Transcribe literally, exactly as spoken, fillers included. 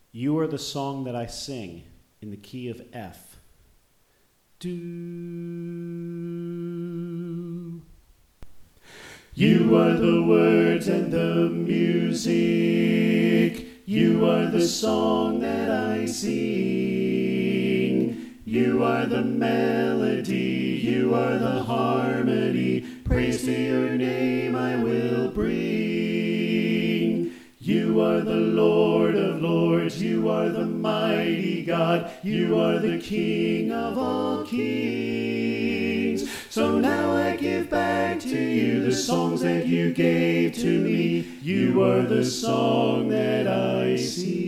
You are the song that I sing in the key of F. Do. You are the words and the music. You are the song that I sing. You are the melody. You are the harmony. Praise to your name I will bring. You are the Lord of lords. You are the mighty God. You are the King of all kings. So now I give back to you the songs that you gave to me. You are the song that I sing.